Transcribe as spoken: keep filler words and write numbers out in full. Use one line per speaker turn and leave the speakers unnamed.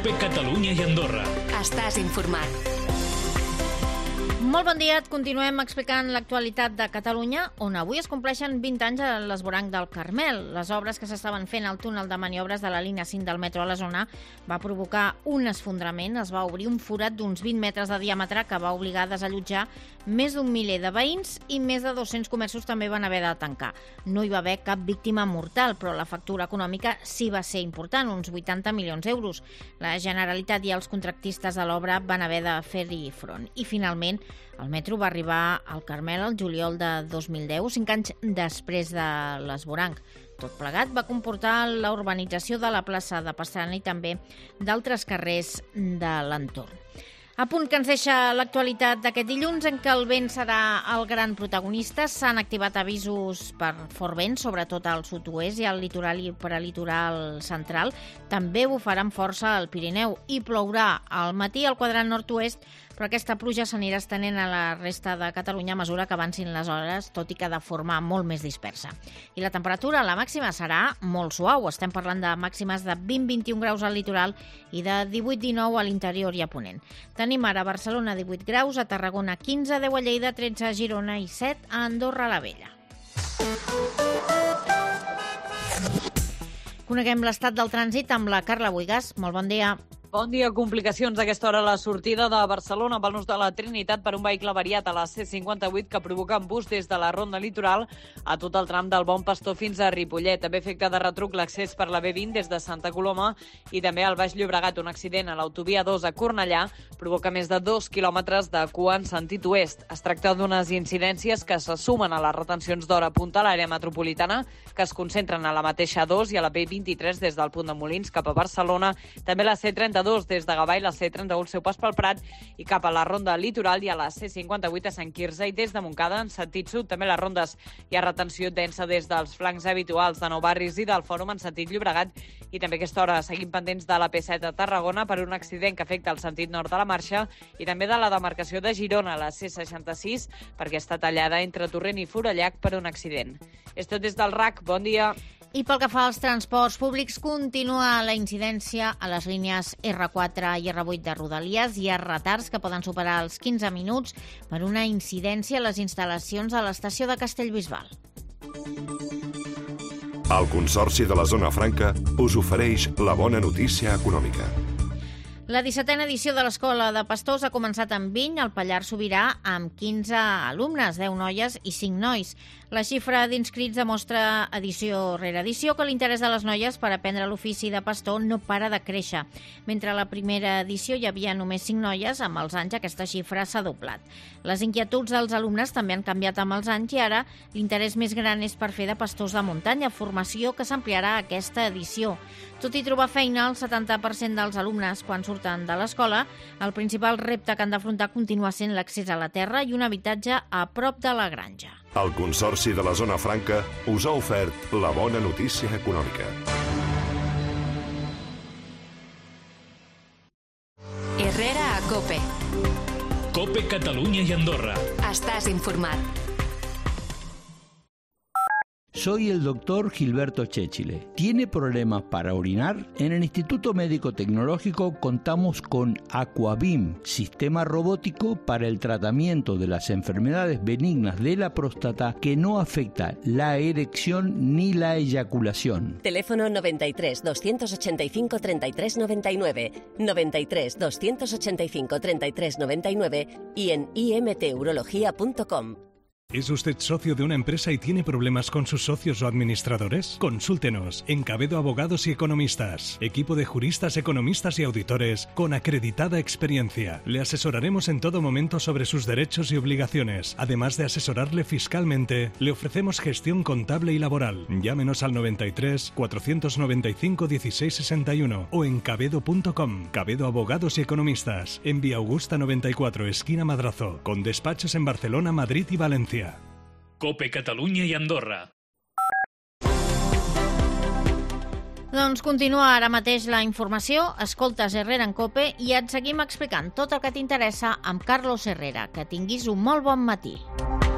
COPE Catalunya i Andorra.
Estàs informat.
Molt bon dia, et continuem explicant l'actualitat de Catalunya, on avui es compleixen vint anys a l'esvoranc del Carmel. Les obres que s'estaven fent al túnel de maniobres de la línia cinc del metro a la zona va provocar un esfondrament. Es va obrir un forat d'uns vint metres de diàmetre que va obligar a desallotjar més d'un miler de veïns i més de dos-cents comerços també van haver de tancar. No hi va haver cap víctima mortal, però la factura econòmica sí va ser important, uns vuitanta milions d'euros. La Generalitat i els contractistes de l'obra van haver de fer-hi front. I finalment, el metro va arribar al Carmel el juliol de dos mil deu, cinc anys després de l'esvoranc. Tot plegat va comportar la urbanització de la plaça de Pastrana i també d'altres carrers de l'entorn. A punt que ens deixa l'actualitat d'aquest dilluns, en què el vent serà el gran protagonista. S'han activat avisos per fort vent, sobretot al sud-oest i al litoral i prelitoral central. També bufarà amb força al Pirineu i plourà al matí al quadrant nord-oest, però aquesta pluja s'anirà estenent a la resta de Catalunya a mesura que avancin les hores, tot i que de forma molt més dispersa. I la temperatura, la màxima, serà molt suau. Estem parlant de màximes de vint a vint-i-un graus al litoral i de divuit a dinou a l'interior i a Ponent. Tenim ara a Barcelona divuit graus, a Tarragona quinze, deu a Lleida, tretze a Girona i set a Andorra la Vella. Coneguem l'estat del trànsit amb la Carla Buigas. Molt bon dia.
Bon dia. Complicacions a aquesta hora a la sortida de Barcelona pel nus de la Trinitat per un vehicle variat a la C cinquanta-vuit que provoca embús des de la Ronda Litoral a tot el tram del Bon Pastor fins a Ripollet. També afecta de retruc l'accés per la B vint des de Santa Coloma i també al Baix Llobregat. Un accident a l'autovia dos a Cornellà provoca més de dos quilòmetres de cua en sentit oest. Es tracta d'unes incidències que se sumen a les retencions d'hora punta a l'àrea metropolitana que es concentren a la mateixa dos i a la B vint-i-tres des del punt de Molins cap a Barcelona. També la C trenta-dos des de Gavà i la C trenta-u al seu pas pel Prat i cap a la Ronda Litoral i a la C cinquanta-vuit a Sant Quirze i des de Montcada en sentit sud. També les rondes hi ha retenció densa des dels flancs habituals de Nou Barris i del Fòrum en sentit Llobregat i també a aquesta hora seguim pendents de la P set a Tarragona per un accident que afecta el sentit nord de la marxa i també de la demarcació de Girona a la C seixanta-sis perquè està tallada entre Torrent i Forallac per un accident. És tot des del R A C. Bon dia.
I pel que fa als transports públics, continua la incidència a les línies R quatre i R vuit de Rodalies. Hi ha retards que poden superar els quinze minuts per una incidència a les instal·lacions a l'estació de Castellbisbal.
El Consorci de la Zona Franca us ofereix la bona notícia econòmica.
La dissetena edició de l'Escola de Pastors ha començat amb Viny, al Pallars Sobirà, amb quinze alumnes, deu noies i cinc nois. La xifra d'inscrits demostra edició rere edició que l'interès de les noies per aprendre l'ofici de pastor no para de créixer. Mentre a la primera edició hi havia només cinc noies, amb els anys aquesta xifra s'ha doblat. Les inquietuds dels alumnes també han canviat amb els anys i ara l'interès més gran és per fer de pastors de muntanya, formació que s'ampliarà a aquesta edició. Tot i trobar feina, el setanta per cent dels alumnes, quan surten de l'escola, el principal repte que han d'afrontar continua sent l'accés a la terra i un habitatge a prop de la granja.
El Consorci de la Zona Franca us ha ofert la bona notícia econòmica.
Herrera a COPE.
COPE Catalunya i Andorra.
Estàs informat.
Soy el doctor Gilberto Chéchile. ¿Tiene problemas para orinar? En el Instituto Médico Tecnológico contamos con Aquabim, sistema robótico para el tratamiento de las enfermedades benignas de la próstata que no afecta la erección ni la eyaculación.
Teléfono noventa y tres, doscientos ochenta y cinco, treinta y tres noventa y nueve, noventa y tres, doscientos ochenta y cinco, treinta y tres noventa y nueve y en i m t urología punto com.
¿Es usted socio de una empresa y tiene problemas con sus socios o administradores? Consúltenos en Cabedo Abogados y Economistas, equipo de juristas, economistas y auditores con acreditada experiencia. Le asesoraremos en todo momento sobre sus derechos y obligaciones. Además de asesorarle fiscalmente, le ofrecemos gestión contable y laboral. Llámenos al noventa y tres, cuatrocientos noventa y cinco, dieciséis sesenta y uno o en cabedo punto com. Cabedo Abogados y Economistas, en Vía Augusta noventa y cuatro, esquina Madrazo, con despachos en Barcelona, Madrid y Valencia.
COPE Catalunya i Andorra.
Doncs continua ara mateix la informació, escoltes Herrera en COPE i et seguim explicant tot el que t'interessa amb Carlos Herrera. Que tinguis un molt bon matí.